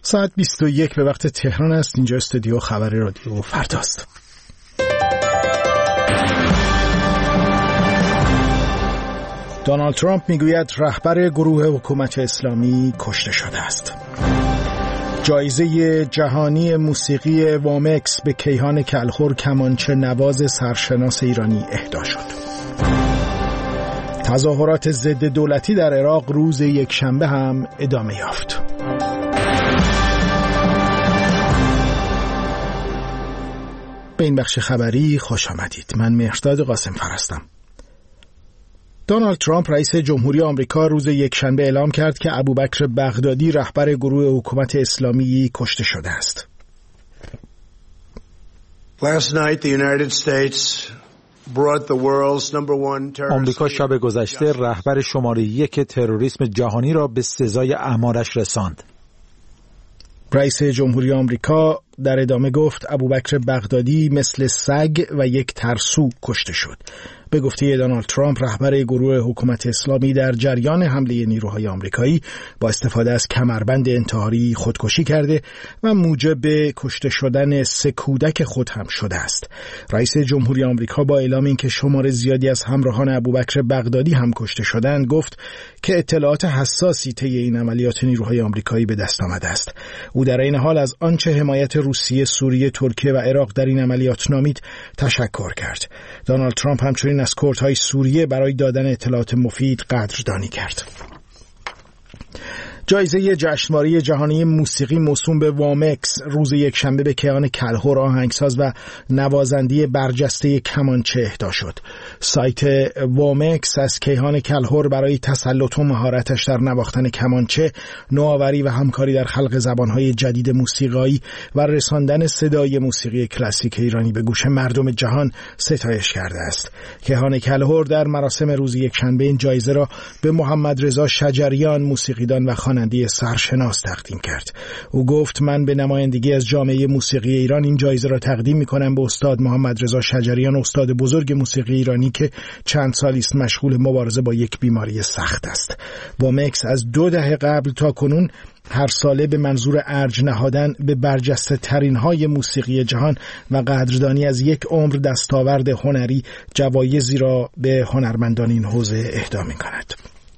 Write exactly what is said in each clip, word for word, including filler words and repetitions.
ساعت بیست و یک به وقت تهران است. اینجا استودیو خبری رادیو فرداست. دونالد ترامپ میگوید رهبر گروه حکومت اسلامی کشته شده است. جایزه جهانی موسیقی وامکس به کیهان کلخور کمانچه نواز سرشناس ایرانی اهدا شد. تظاهرات ضد دولتی در عراق روز یکشنبه هم ادامه یافت. به این بخش خبری خوش آمدید. من مهرداد قاسم‌فر هستم. دونالد ترامپ رئیس جمهوری آمریکا روز یکشنبه اعلام کرد که ابوبکر بغدادی رهبر گروه حکومت اسلامی کشته شده است. Last night the United States brought the world's number one terrorist. آمریکا شب گذشته رهبر شماره یک تروریسم جهانی را به سزای اعمالش رساند. رئیس جمهوری آمریکا در ادامه گفت ابوبکر بغدادی مثل سگ و یک ترسو کشته شد. به گفته دونالد ترامپ رهبر گروه حکومت اسلامی در جریان حمله نیروهای آمریکایی با استفاده از کمربند انتحاری خودکشی کرده و موجب کشته شدن سه کودک خود هم شده است. رئیس جمهوری آمریکا با اعلام اینکه شمار زیادی از همراهان ابوبکر بغدادی هم کشته شدند گفت که اطلاعات حساسی طی این عملیات نیروهای آمریکایی به دست آمده است. او در این حال از آنچه حمایت روسیه، سوریه، ترکیه و عراق در این عملیات نامید تشکر کرد. دونالد ترامپ همچنین از کردهای سوریه برای دادن اطلاعات مفید قدردانی کرد. جایزه جشنواره جهانی موسیقی موسوم به وامکس روز یکشنبه به کیهان کلخور آهنگساز و نوازنده برجسته کمانچه اهدا شد. سایت وامکس از کیهان کلخور برای تسلط و مهارتش در نواختن کمانچه، نوآوری و همکاری در خلق زبانهای جدید موسیقایی و رساندن صدای موسیقی کلاسیک ایرانی به گوش مردم جهان ستایش کرده است. کیهان کلخور در مراسم روز یکشنبه این جایزه را به محمد رضا شجریان، موسیقیدان و خواننده سرشناس تقدیم کرد. او گفت من به نمایندگی از جامعه موسیقی ایران این جایزه را تقدیم می‌کنم به استاد محمد رضا شجریان، استاد بزرگ موسیقی ایرانی که چند سالی است مشغول مبارزه با یک بیماری سخت است. وامکس از دو دهه قبل تا کنون هر ساله به منظور ارج نهادن به برجسته ترین های موسیقی جهان و قدردانی از یک عمر دستاورد هنری جوایزی را به هنرمندان این حوزه اهدا می‌کند.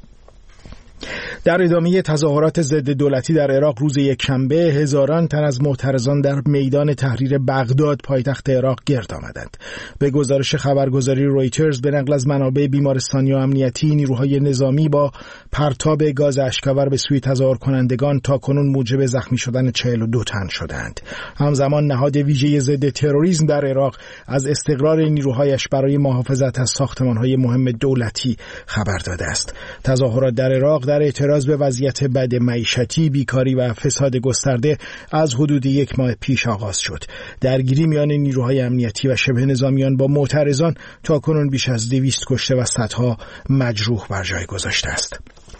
در ادامه تظاهرات ضد دولتی در عراق روز یکشنبه هزاران تن از معترضان در میدان تحریر بغداد پایتخت عراق گرد آمدند. به گزارش خبرگزاری رویترز به نقل از منابع بیمارستانی و امنیتی، نیروهای نظامی با پرتاب گاز اشک‌آور به سوی تظاهر کنندگان تاکنون موجب زخمی شدن چهل و دو تن شدند. همزمان نهاد ویژه ضد تروریسم در عراق از استقرار نیروهایش برای محافظت از ساختمان‌های مهم دولتی خبر داده است. تظاهرات در عراق در اعتراض به وضعیت بد معیشتی، بیکاری و فساد گسترده از حدود یک ماه پیش آغاز شد. درگیری میان نیروهای امنیتی و شبه نظامیان با معترضان تاکنون بیش از دویست کشته و صدها مجروح بر جای گذاشته است.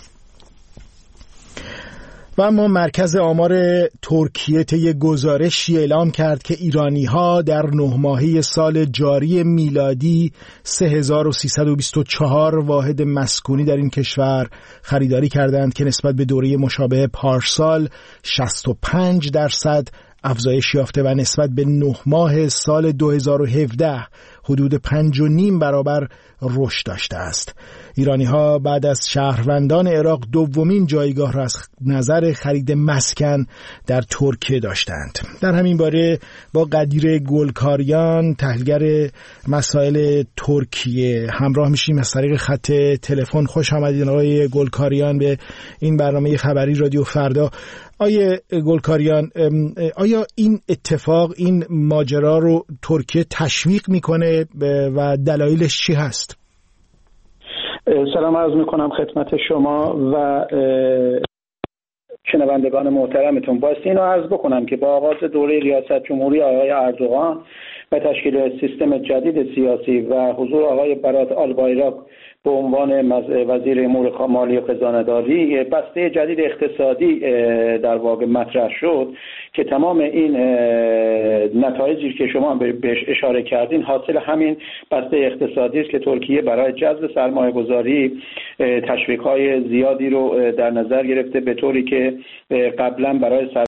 و اما مرکز آمار ترکیه طی گزارشی اعلام کرد که ایرانی‌ها در نه ماهه سال جاری میلادی سه هزار و سیصد و بیست و چهار واحد مسکونی در این کشور خریداری کردند که نسبت به دوره مشابه پارسال شصت و پنج درصد افزایش یافته و نسبت به نه ماه سال دو هزار و هفده حدود پنج و نیم برابر رشد داشته است. ایرانی ها بعد از شهروندان عراق دومین جایگاه را از نظر خرید مسکن در ترکیه داشتند. در همین باره با قدیر گلکاریان، تحلیلگر مسائل ترکیه، همراه میشیم از طریق خط تلفن. خوش آمدید آقای گلکاریان به این برنامه خبری رادیو فردا. آقای گلکاریان، آیا این اتفاق، این ماجرا رو ترکیه تشویق میکنه و دلایلش چی هست؟ سلام عرض میکنم خدمت شما و شنوندگان محترمتون. بایستی اینو عرض بکنم که با آغاز دوره ریاست جمهوری آقای اردوغان و تشکیل سیستم جدید سیاسی و حضور آقای برات آلبایراک به عنوان وزیر امور مالی و خزانه‌داری، بسته جدید اقتصادی در واقع مطرح شد که تمام این نتایجی که شما بهش اشاره کردین حاصل همین بسته اقتصادی است که ترکیه برای جذب سرمایه‌گذاری تشویق‌های زیادی رو در نظر گرفته، به طوری که قبلا برای